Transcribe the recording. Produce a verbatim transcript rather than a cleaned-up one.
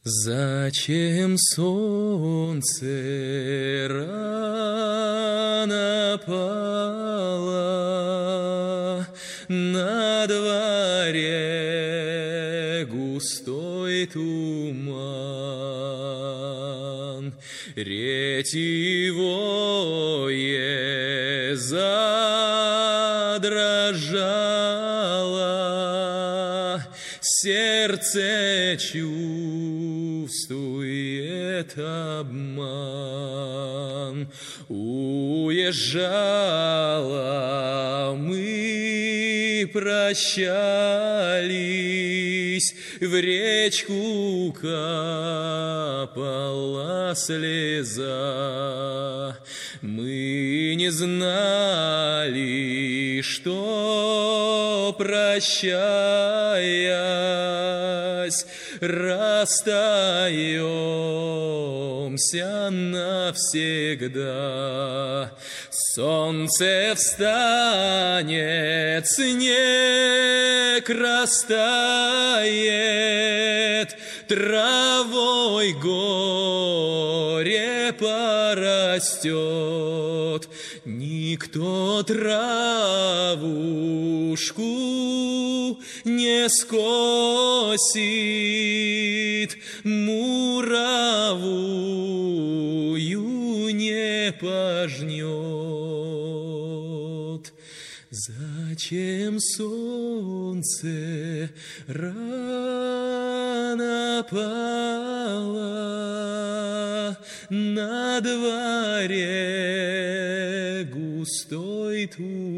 Зачем солнце рано пало, на дворе густой туман, ретивое задрожало, сердце чувствует обман. Уезжала, мы прощались, в речку капала слеза. Мы не знали, что, прощаясь, расстаемся навсегда. Солнце встанет, снег растает, травой горе порастет. Никто травушку не скосит, муровую не пожнет. Зачем солнце рано пало, на дворе густой туман?